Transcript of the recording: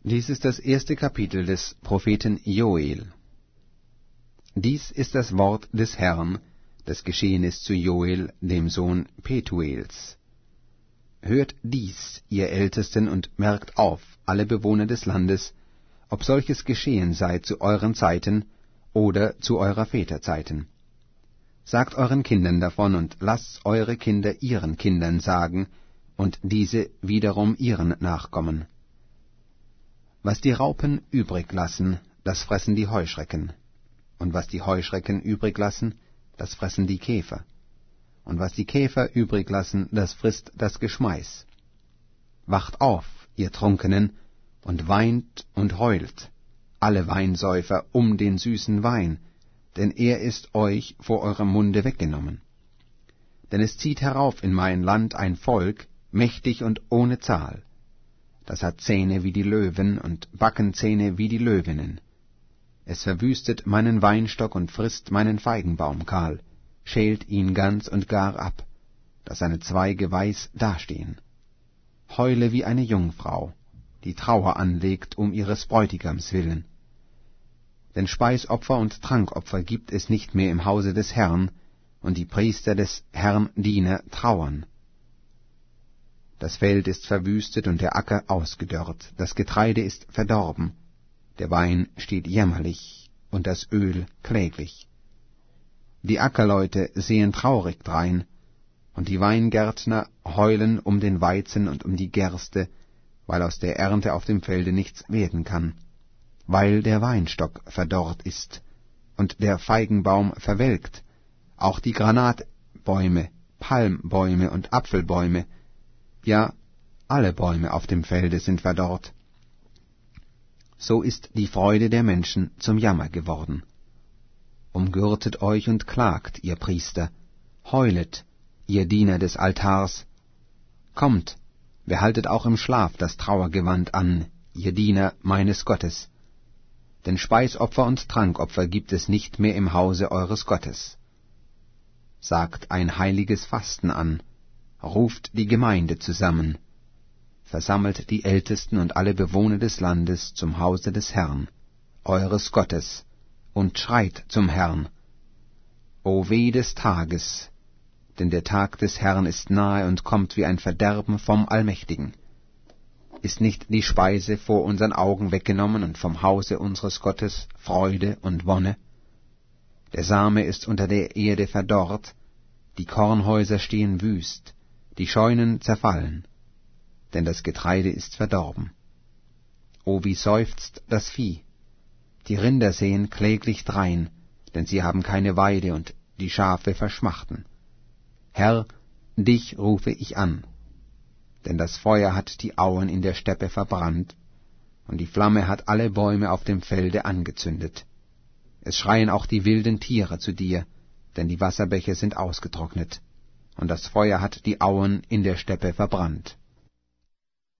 Dies ist das erste Kapitel des Propheten Joel. Dies ist das Wort des Herrn, das geschehen ist zu Joel, dem Sohn Petuels. Hört dies, ihr Ältesten, und merkt auf, alle Bewohner des Landes, ob solches geschehen sei zu euren Zeiten oder zu eurer Väter Zeiten. Sagt euren Kindern davon und lasst eure Kinder ihren Kindern sagen, und diese wiederum ihren Nachkommen. Was die Raupen übrig lassen, das fressen die Heuschrecken, und was die Heuschrecken übrig lassen, das fressen die Käfer, und was die Käfer übrig lassen, das frisst das Geschmeiß. Wacht auf, ihr Trunkenen, und weint und heult, alle Weinsäufer um den süßen Wein, denn er ist euch vor eurem Munde weggenommen. Denn es zieht herauf in mein Land ein Volk, mächtig und ohne Zahl. Das hat Zähne wie die Löwen und Backenzähne wie die Löwinnen. Es verwüstet meinen Weinstock und frisst meinen Feigenbaum kahl, schält ihn ganz und gar ab, dass seine Zweige weiß dastehen. Heule wie eine Jungfrau, die Trauer anlegt um ihres Bräutigams willen. Denn Speisopfer und Trankopfer gibt es nicht mehr im Hause des Herrn, und die Priester des Herrn Diener trauern. Das Feld ist verwüstet und der Acker ausgedörrt, das Getreide ist verdorben, der Wein steht jämmerlich und das Öl kläglich. Die Ackerleute sehen traurig drein, und die Weingärtner heulen um den Weizen und um die Gerste, weil aus der Ernte auf dem Felde nichts werden kann, weil der Weinstock verdorrt ist und der Feigenbaum verwelkt, auch die Granatbäume, Palmbäume und Apfelbäume, ja, alle Bäume auf dem Felde sind verdorrt. So ist die Freude der Menschen zum Jammer geworden. Umgürtet euch und klagt, ihr Priester, heulet, ihr Diener des Altars. Kommt, behaltet auch im Schlaf das Trauergewand an, ihr Diener meines Gottes. Denn Speisopfer und Trankopfer gibt es nicht mehr im Hause eures Gottes. Sagt ein heiliges Fasten an, ruft die Gemeinde zusammen, versammelt die Ältesten und alle Bewohner des Landes zum Hause des Herrn, eures Gottes, und schreit zum Herrn. O weh des Tages, denn der Tag des Herrn ist nahe und kommt wie ein Verderben vom Allmächtigen. Ist nicht die Speise vor unseren Augen weggenommen und vom Hause unseres Gottes Freude und Wonne? Der Same ist unter der Erde verdorrt, die Kornhäuser stehen wüst, die Scheunen zerfallen, denn das Getreide ist verdorben. O wie seufzt das Vieh! Die Rinder sehen kläglich drein, denn sie haben keine Weide und die Schafe verschmachten. Herr, dich rufe ich an, denn das Feuer hat die Auen in der Steppe verbrannt, und die Flamme hat alle Bäume auf dem Felde angezündet. Es schreien auch die wilden Tiere zu dir, denn die Wasserbäche sind ausgetrocknet, und das Feuer hat die Auen in der Steppe verbrannt.